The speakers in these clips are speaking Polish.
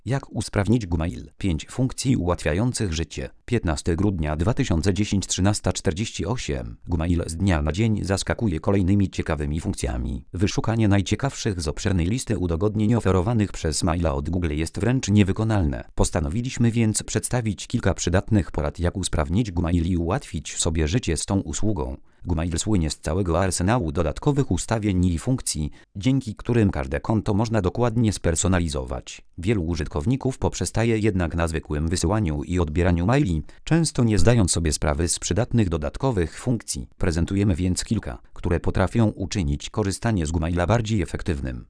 Jak usprawnić Gmail? 5 funkcji ułatwiających życie. 15 grudnia 2010 13:48. Gmail z dnia na dzień zaskakuje kolejnymi ciekawymi funkcjami. Wyszukanie najciekawszych z obszernej listy udogodnień oferowanych przez maila od Google jest wręcz niewykonalne. Postanowiliśmy więc przedstawić kilka przydatnych porad, jak usprawnić Gmail i ułatwić sobie życie z tą usługą. Gmail słynie z całego arsenału dodatkowych ustawień i funkcji, dzięki którym każde konto można dokładnie spersonalizować. Wielu użytkowników poprzestaje jednak na zwykłym wysyłaniu i odbieraniu maili, często nie zdając sobie sprawy z przydatnych dodatkowych funkcji. Prezentujemy więc kilka, które potrafią uczynić korzystanie z Gmaila bardziej efektywnym.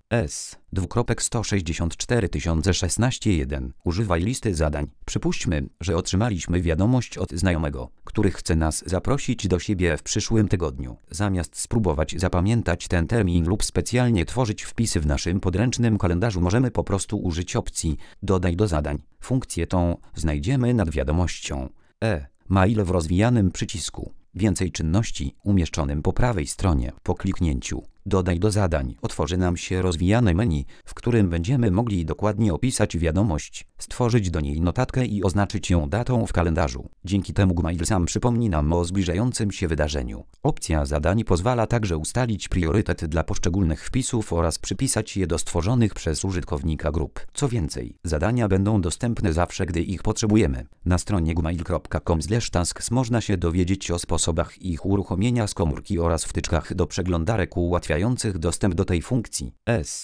1640016.1. Używaj listy zadań. Przypuśćmy, że otrzymaliśmy wiadomość od znajomego, który chce nas zaprosić do siebie w przyszłym tygodniu. Zamiast spróbować zapamiętać ten termin lub specjalnie tworzyć wpisy w naszym podręcznym kalendarzu, możemy po prostu użyć opcji Dodaj do zadań. Funkcję tą znajdziemy nad wiadomością Mail w rozwijanym przycisku. Więcej czynności umieszczonym po prawej stronie. Po kliknięciu Dodaj do zadań otworzy nam się rozwijane menu, w którym będziemy mogli dokładnie opisać wiadomość, stworzyć do niej notatkę i oznaczyć ją datą w kalendarzu. Dzięki temu Gmail sam przypomni nam o zbliżającym się wydarzeniu. Opcja zadań pozwala także ustalić priorytet dla poszczególnych wpisów oraz przypisać je do stworzonych przez użytkownika grup. Co więcej, zadania będą dostępne zawsze, gdy ich potrzebujemy. Na stronie gmail.com/tasks można się dowiedzieć o sposobach ich uruchomienia z komórki oraz wtyczkach do przeglądarek ułatwiających dostęp do tej funkcji.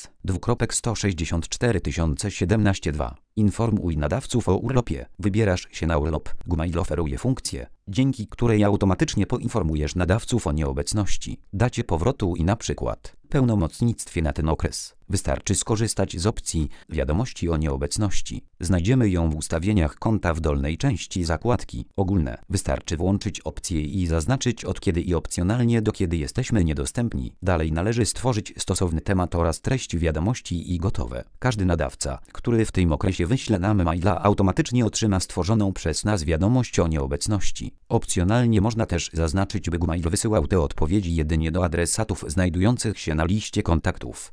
1640017.2. Informuj nadawców o urlopie. Wybierasz się na urlop. Gmail oferuje funkcję, dzięki której automatycznie poinformujesz nadawców o nieobecności, dacie powrotu i na przykład pełnomocnictwie na ten okres. Wystarczy skorzystać z opcji Wiadomości o nieobecności. Znajdziemy ją w ustawieniach konta w dolnej części zakładki Ogólne. Wystarczy włączyć opcję i zaznaczyć od kiedy i opcjonalnie do kiedy jesteśmy niedostępni. Dalej należy stworzyć stosowny temat oraz treść wiadomości i gotowe. Każdy nadawca, który w tym okresie wyśle nam maila, automatycznie otrzyma stworzoną przez nas wiadomość o nieobecności. Opcjonalnie można też zaznaczyć, by Gmail wysyłał te odpowiedzi jedynie do adresatów znajdujących się na liście kontaktów.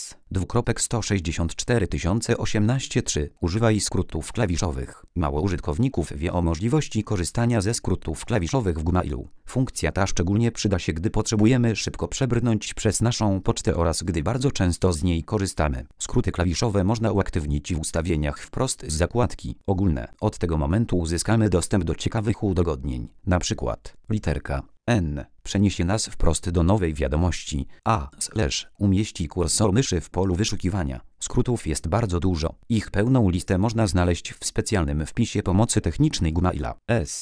1640018.3. Używaj skrótów klawiszowych. Mało użytkowników wie o możliwości korzystania ze skrótów klawiszowych w Gmailu. Funkcja ta szczególnie przyda się, gdy potrzebujemy szybko przebrnąć przez naszą pocztę oraz gdy bardzo często z niej korzystamy. Skróty klawiszowe można uaktywnić w ustawieniach wprost z zakładki Ogólne. Od tego momentu uzyskamy dostęp do ciekawych udogodnień. Na przykład literka N przeniesie nas wprost do nowej wiadomości, umieści kursor myszy w polu wyszukiwania. Skrótów jest bardzo dużo. Ich pełną listę można znaleźć w specjalnym wpisie pomocy technicznej Gmaila.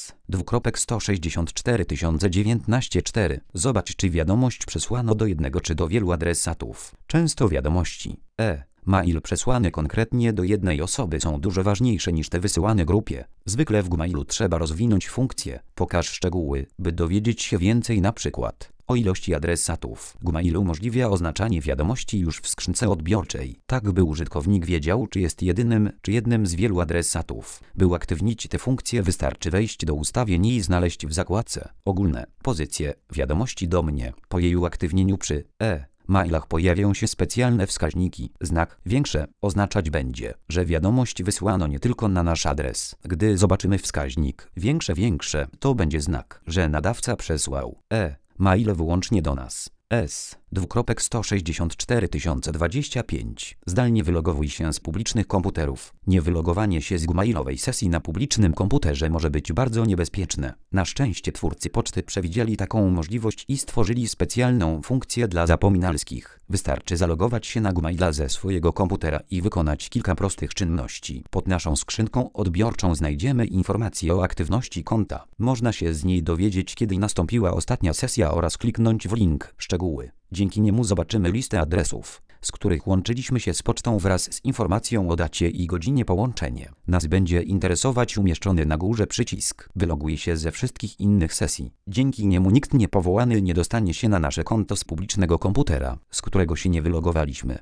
1640019.4. Zobacz, czy wiadomość przesłano do jednego czy do wielu adresatów. Często wiadomości mail przesłane konkretnie do jednej osoby są dużo ważniejsze niż te wysyłane grupie. Zwykle w Gmailu trzeba rozwinąć funkcję Pokaż szczegóły, by dowiedzieć się więcej, na przykład o ilości adresatów. Gmail umożliwia oznaczanie wiadomości już w skrzynce odbiorczej, tak by użytkownik wiedział, czy jest jedynym czy jednym z wielu adresatów. By uaktywnić tę funkcję, wystarczy wejść do ustawień i znaleźć w zakładce Ogólne pozycję Wiadomości do mnie. Po jej uaktywnieniu przy mailach pojawią się specjalne wskaźniki. Znak większe oznaczać będzie, że wiadomość wysłano nie tylko na nasz adres. Gdy zobaczymy wskaźnik większe, to będzie znak, że nadawca przesłał maile wyłącznie do nas. 1640025. Zdalnie wylogowuj się z publicznych komputerów. Niewylogowanie się z Gmailowej sesji na publicznym komputerze może być bardzo niebezpieczne. Na szczęście twórcy poczty przewidzieli taką możliwość i stworzyli specjalną funkcję dla zapominalskich. Wystarczy zalogować się na Gmaila ze swojego komputera i wykonać kilka prostych czynności. Pod naszą skrzynką odbiorczą znajdziemy informacje o aktywności konta. Można się z niej dowiedzieć, kiedy nastąpiła ostatnia sesja oraz kliknąć w link Szczegóły. Dzięki niemu zobaczymy listę adresów, z których łączyliśmy się z pocztą wraz z informacją o dacie i godzinie połączenia. Nas będzie interesować umieszczony na górze przycisk Wyloguj się ze wszystkich innych sesji. Dzięki niemu nikt niepowołany nie dostanie się na nasze konto z publicznego komputera, z którego się nie wylogowaliśmy.